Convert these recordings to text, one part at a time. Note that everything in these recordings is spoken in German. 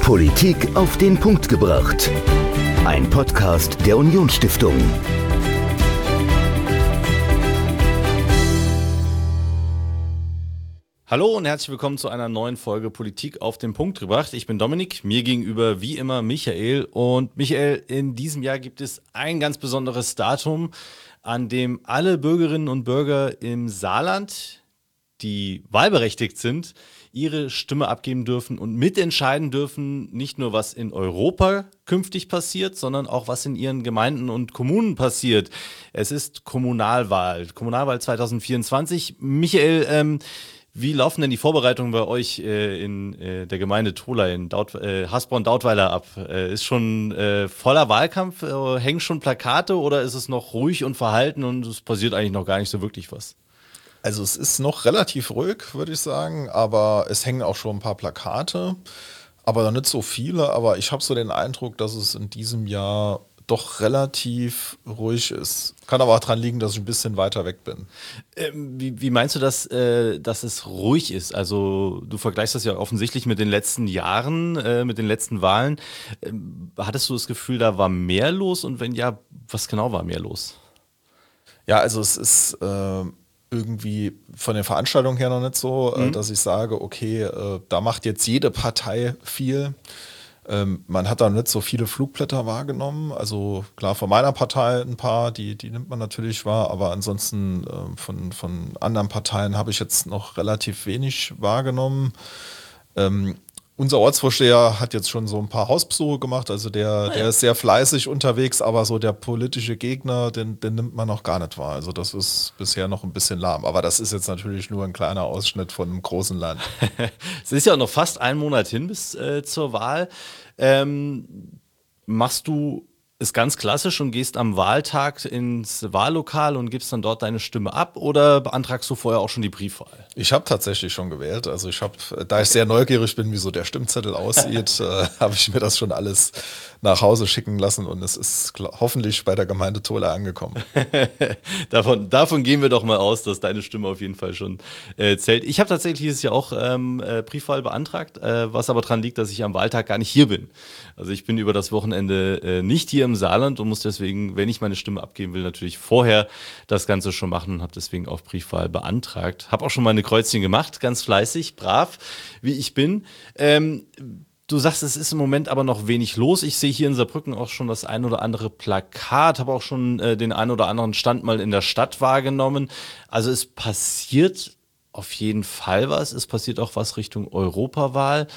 Politik auf den Punkt gebracht. Ein Podcast der Unionsstiftung. Hallo und herzlich willkommen zu einer neuen Folge Politik auf den Punkt gebracht. Ich bin Dominik, mir gegenüber wie immer Michael. Und Michael, in diesem Jahr gibt es ein ganz besonderes Datum, an dem alle Bürgerinnen und Bürger im Saarland, die wahlberechtigt sind, ihre Stimme abgeben dürfen und mitentscheiden dürfen, nicht nur was in Europa künftig passiert, sondern auch was in ihren Gemeinden und Kommunen passiert. Es ist Kommunalwahl 2024. Michael, wie laufen denn die Vorbereitungen bei euch in der Gemeinde Thola in Hasborn-Dautweiler ab? Ist schon voller Wahlkampf? Hängen schon Plakate oder ist es noch ruhig und verhalten und es passiert eigentlich noch gar nicht so wirklich was? Also es ist noch relativ ruhig, würde ich sagen, aber es hängen auch schon ein paar Plakate, aber noch nicht so viele. Aber ich habe so den Eindruck, dass es in diesem Jahr doch relativ ruhig ist. Kann aber auch daran liegen, dass ich ein bisschen weiter weg bin. Wie meinst du, dass es ruhig ist? Also du vergleichst das ja offensichtlich mit den letzten Jahren, mit den letzten Wahlen. Hattest du das Gefühl, da war mehr los? Und wenn ja, was genau war mehr los? Ja, also es ist irgendwie von der Veranstaltung her noch nicht so, dass ich sage, okay, da macht jetzt jede Partei viel. Man hat da nicht so viele Flugblätter wahrgenommen. Also klar, von meiner Partei ein paar, die nimmt man natürlich wahr, aber ansonsten von anderen Parteien habe ich jetzt noch relativ wenig wahrgenommen. Unser Ortsvorsteher hat jetzt schon so ein paar Hausbesuche gemacht, also der ist sehr fleißig unterwegs, aber so der politische Gegner, den nimmt man noch gar nicht wahr. Also das ist bisher noch ein bisschen lahm, aber das ist jetzt natürlich nur ein kleiner Ausschnitt von einem großen Land. Es ist ja auch noch fast ein Monat hin bis zur Wahl. Machst du es ganz klassisch und gehst am Wahltag ins Wahllokal und gibst dann dort deine Stimme ab oder beantragst du vorher auch schon die Briefwahl? Ich habe tatsächlich schon gewählt. Also da ich sehr neugierig bin, wie so der Stimmzettel aussieht, habe ich mir das schon alles nach Hause schicken lassen und es ist hoffentlich bei der Gemeinde Thola angekommen. Davon gehen wir doch mal aus, dass deine Stimme auf jeden Fall schon zählt. Ich habe tatsächlich dieses Jahr auch Briefwahl beantragt, was aber daran liegt, dass ich am Wahltag gar nicht hier bin. Also ich bin über das Wochenende nicht hier im Saarland und muss deswegen, wenn ich meine Stimme abgeben will, natürlich vorher das Ganze schon machen und habe deswegen auch Briefwahl beantragt. Habe auch schon meine Kreuzchen gemacht, ganz fleißig, brav, wie ich bin. Du sagst, es ist im Moment aber noch wenig los. Ich sehe hier in Saarbrücken auch schon das ein oder andere Plakat, habe auch schon den ein oder anderen Stand mal in der Stadt wahrgenommen. Also es passiert auf jeden Fall was. Es passiert auch was Richtung Europawahl.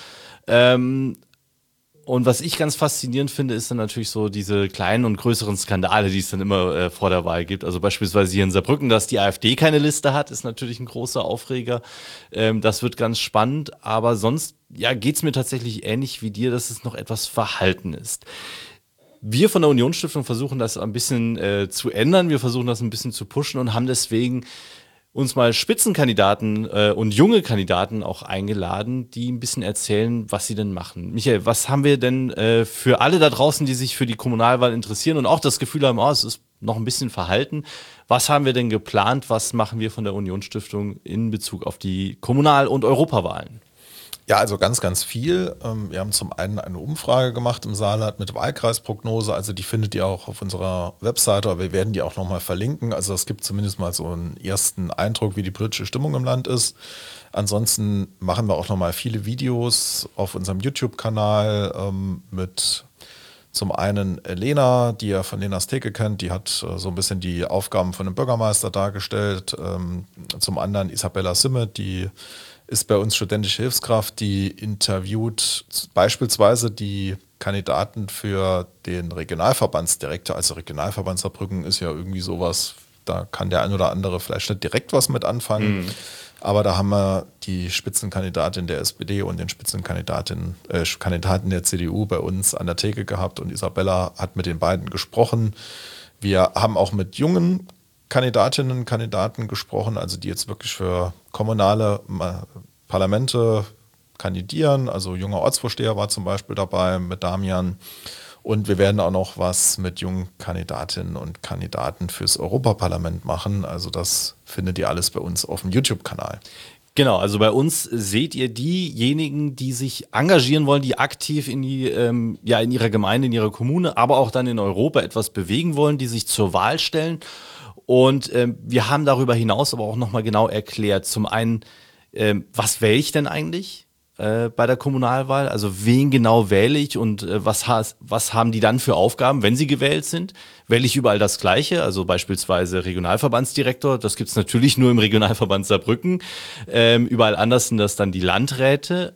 Und was ich ganz faszinierend finde, ist dann natürlich so diese kleinen und größeren Skandale, die es dann immer vor der Wahl gibt. Also beispielsweise hier in Saarbrücken, dass die AfD keine Liste hat, ist natürlich ein großer Aufreger. Das wird ganz spannend. Aber sonst geht's mir tatsächlich ähnlich wie dir, dass es noch etwas verhalten ist. Wir von der Unionsstiftung versuchen das ein bisschen zu ändern. Wir versuchen das ein bisschen zu pushen und haben deswegen uns mal Spitzenkandidaten und junge Kandidaten auch eingeladen, die ein bisschen erzählen, was sie denn machen. Michael, was haben wir denn für alle da draußen, die sich für die Kommunalwahl interessieren und auch das Gefühl haben, es ist noch ein bisschen verhalten. Was haben wir denn geplant? Was machen wir von der Unionsstiftung in Bezug auf die Kommunal- und Europawahlen? Ja, also ganz, ganz viel. Wir haben zum einen eine Umfrage gemacht im Saarland mit Wahlkreisprognose. Also die findet ihr auch auf unserer Webseite, aber wir werden die auch nochmal verlinken. Also es gibt zumindest mal so einen ersten Eindruck, wie die politische Stimmung im Land ist. Ansonsten machen wir auch nochmal viele Videos auf unserem YouTube-Kanal mit zum einen Lena, die ihr von Lenas Theke kennt, die hat so ein bisschen die Aufgaben von dem Bürgermeister dargestellt. Zum anderen Isabella Simme, die ist bei uns studentische Hilfskraft, die interviewt beispielsweise die Kandidaten für den Regionalverbandsdirektor. Also Regionalverband Saarbrücken ist ja irgendwie sowas, da kann der ein oder andere vielleicht nicht direkt was mit anfangen. Aber da haben wir die Spitzenkandidatin der SPD und den Spitzenkandidaten der CDU bei uns an der Theke gehabt und Isabella hat mit den beiden gesprochen. Wir haben auch mit jungen Kandidatinnen und Kandidaten gesprochen, also die jetzt wirklich für kommunale Parlamente kandidieren. Also junger Ortsvorsteher war zum Beispiel dabei mit Damian. Und wir werden auch noch was mit jungen Kandidatinnen und Kandidaten fürs Europaparlament machen. Also das findet ihr alles bei uns auf dem YouTube-Kanal. Genau, also bei uns seht ihr diejenigen, die sich engagieren wollen, die aktiv in ihrer Gemeinde, in ihrer Kommune, aber auch dann in Europa etwas bewegen wollen, die sich zur Wahl stellen. Und wir haben darüber hinaus aber auch nochmal genau erklärt, zum einen, was wähle ich denn eigentlich bei der Kommunalwahl? Also wen genau wähle ich und was haben die dann für Aufgaben, wenn sie gewählt sind? Wähle ich überall das Gleiche? Also beispielsweise Regionalverbandsdirektor, das gibt es natürlich nur im Regionalverband Saarbrücken. Überall anders sind das dann die Landräte.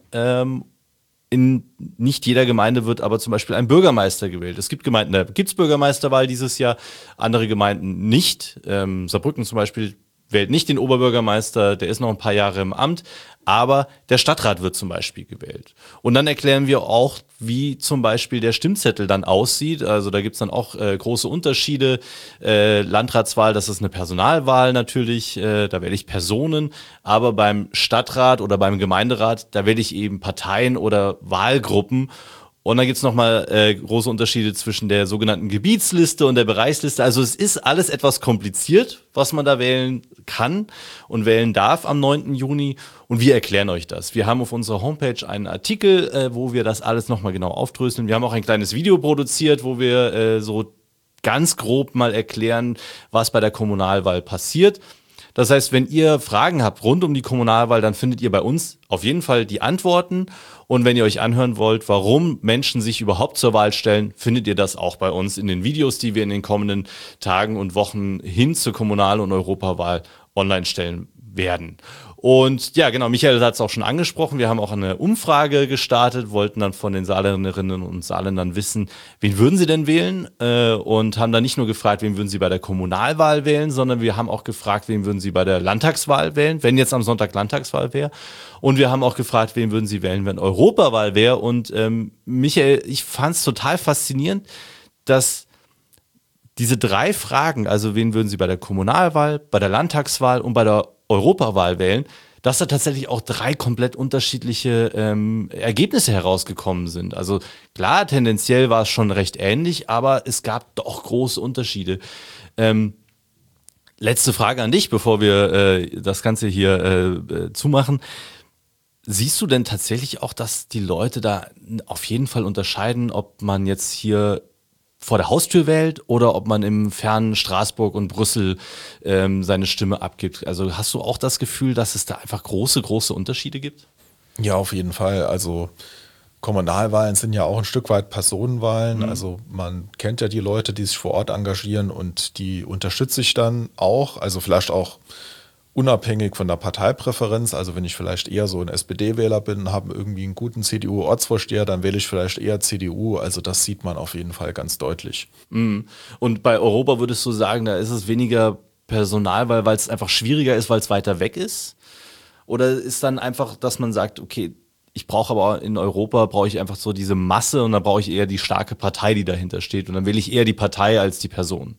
In nicht jeder Gemeinde wird aber zum Beispiel ein Bürgermeister gewählt. Es gibt Gemeinden, da gibt es Bürgermeisterwahl dieses Jahr, andere Gemeinden nicht. Saarbrücken zum Beispiel wählt nicht den Oberbürgermeister, der ist noch ein paar Jahre im Amt, aber der Stadtrat wird zum Beispiel gewählt. Und dann erklären wir auch, wie zum Beispiel der Stimmzettel dann aussieht. Also da gibt es dann auch große Unterschiede. Landratswahl, das ist eine Personalwahl natürlich, da wähle ich Personen, aber beim Stadtrat oder beim Gemeinderat, da wähle ich eben Parteien oder Wahlgruppen. Und dann gibt es nochmal große Unterschiede zwischen der sogenannten Gebietsliste und der Bereichsliste. Also es ist alles etwas kompliziert, was man da wählen kann und wählen darf am 9. Juni. Und wir erklären euch das. Wir haben auf unserer Homepage einen Artikel, wo wir das alles nochmal genau aufdröseln. Wir haben auch ein kleines Video produziert, wo wir so ganz grob mal erklären, was bei der Kommunalwahl passiert. Das heißt, wenn ihr Fragen habt rund um die Kommunalwahl, dann findet ihr bei uns auf jeden Fall die Antworten. Und wenn ihr euch anhören wollt, warum Menschen sich überhaupt zur Wahl stellen, findet ihr das auch bei uns in den Videos, die wir in den kommenden Tagen und Wochen hin zur Kommunal- und Europawahl online stellen werden. Und ja, genau, Michael hat es auch schon angesprochen. Wir haben auch eine Umfrage gestartet, wollten dann von den Saarländerinnen und Saarländern wissen, wen würden sie denn wählen? Und haben dann nicht nur gefragt, wen würden sie bei der Kommunalwahl wählen, sondern wir haben auch gefragt, wen würden sie bei der Landtagswahl wählen, wenn jetzt am Sonntag Landtagswahl wäre. Und wir haben auch gefragt, wen würden sie wählen, wenn Europawahl wäre. Und Michael, ich fand es total faszinierend, dass diese 3 Fragen, also wen würden Sie bei der Kommunalwahl, bei der Landtagswahl und bei der Europawahl wählen, dass da tatsächlich auch 3 komplett unterschiedliche Ergebnisse herausgekommen sind. Also klar, tendenziell war es schon recht ähnlich, aber es gab doch große Unterschiede. Letzte Frage an dich, bevor wir das Ganze hier zumachen. Siehst du denn tatsächlich auch, dass die Leute da auf jeden Fall unterscheiden, ob man jetzt hier vor der Haustür wählt oder ob man im fernen Straßburg und Brüssel seine Stimme abgibt? Also hast du auch das Gefühl, dass es da einfach große Unterschiede gibt? Ja, auf jeden Fall. Also Kommunalwahlen sind ja auch ein Stück weit Personenwahlen. Mhm. Also man kennt ja die Leute, die sich vor Ort engagieren und die unterstütze ich dann auch. Also vielleicht auch unabhängig von der Parteipräferenz, also wenn ich vielleicht eher so ein SPD-Wähler bin, habe irgendwie einen guten CDU-Ortsvorsteher, dann wähle ich vielleicht eher CDU. Also das sieht man auf jeden Fall ganz deutlich. Und bei Europa würdest du sagen, da ist es weniger Personalwahl, weil es einfach schwieriger ist, weil es weiter weg ist? Oder ist dann einfach, dass man sagt, okay, ich brauche aber in Europa, brauche ich einfach so diese Masse und dann brauche ich eher die starke Partei, die dahinter steht und dann wähle ich eher die Partei als die Person?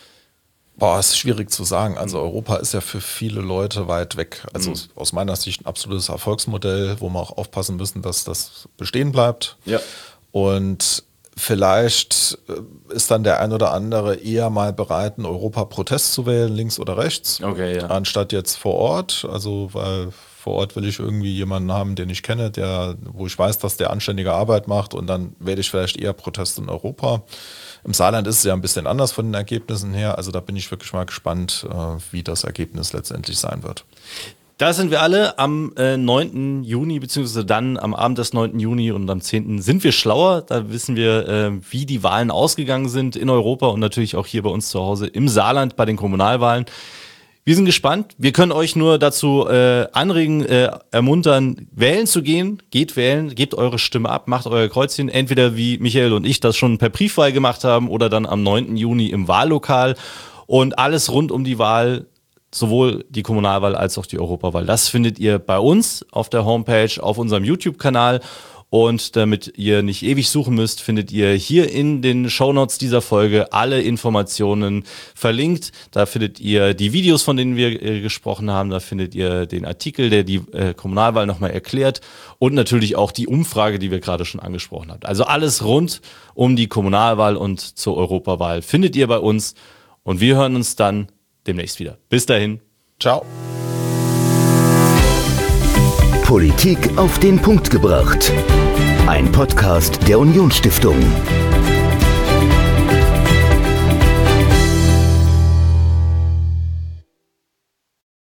Boah, ist schwierig zu sagen. Also Europa ist ja für viele Leute weit weg. Also aus meiner Sicht ein absolutes Erfolgsmodell, wo wir auch aufpassen müssen, dass das bestehen bleibt. Ja. Und vielleicht ist dann der ein oder andere eher mal bereit, einen Europa-Protest zu wählen, links oder rechts, anstatt jetzt vor Ort. Also weil vor Ort will ich irgendwie jemanden haben, den ich kenne, wo ich weiß, dass der anständige Arbeit macht und dann wähle ich vielleicht eher Protest in Europa. Im Saarland ist es ja ein bisschen anders von den Ergebnissen her. Also da bin ich wirklich mal gespannt, wie das Ergebnis letztendlich sein wird. Da sind wir alle am 9. Juni, beziehungsweise dann am Abend des 9. Juni und am 10. sind wir schlauer. Da wissen wir, wie die Wahlen ausgegangen sind in Europa und natürlich auch hier bei uns zu Hause im Saarland bei den Kommunalwahlen. Wir sind gespannt. Wir können euch nur dazu anregen, ermuntern, wählen zu gehen. Geht wählen, gebt eure Stimme ab, macht euer Kreuzchen. Entweder wie Michael und ich das schon per Briefwahl gemacht haben oder dann am 9. Juni im Wahllokal. Und alles rund um die Wahl, sowohl die Kommunalwahl als auch die Europawahl, das findet ihr bei uns auf der Homepage, auf unserem YouTube-Kanal. Und damit ihr nicht ewig suchen müsst, findet ihr hier in den Shownotes dieser Folge alle Informationen verlinkt. Da findet ihr die Videos, von denen wir gesprochen haben. Da findet ihr den Artikel, der die Kommunalwahl nochmal erklärt. Und natürlich auch die Umfrage, die wir gerade schon angesprochen haben. Also alles rund um die Kommunalwahl und zur Europawahl findet ihr bei uns. Und wir hören uns dann demnächst wieder. Bis dahin. Ciao. Politik auf den Punkt gebracht. Ein Podcast der Unionsstiftung.